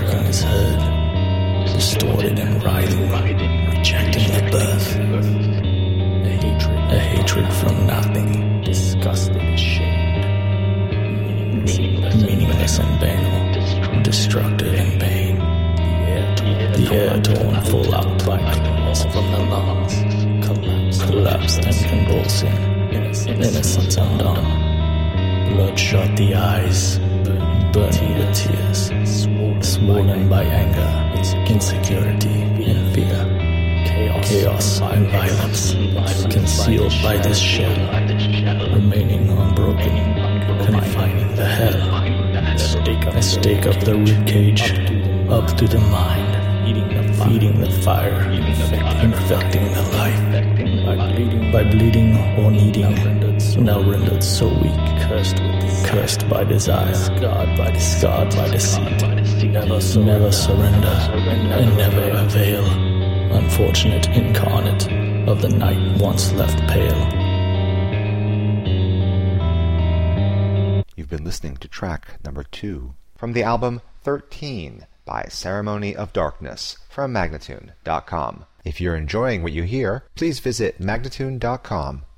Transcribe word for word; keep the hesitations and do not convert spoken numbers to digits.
striking his head, distorted and writhing, rejecting the birth. A hatred, a hatred from nothing, disgusted, ashamed, meaningless and banal, destructive and vain. The air torn full out by claws from the lungs, collapsed and convulsing, innocence undone. Bloodshot the eyes, burning with tears, swollen by anger, insecurity, and fear. Chaos and violence, concealed by this shell, remaining unbroken, confining the hell. A stake up the ribcage, up to the mind, feeding the fire, infecting the life, by bleeding or needing, now rendered so weak, cursed by desire, scarred by deceit, never surrender, and never avail. Unfortunate incarnate of the night once left pale. You've been listening to track number two from the album thirteen by Ceremony of Darkness from Magnatune dot com. If you're enjoying what you hear, please visit Magnatune dot com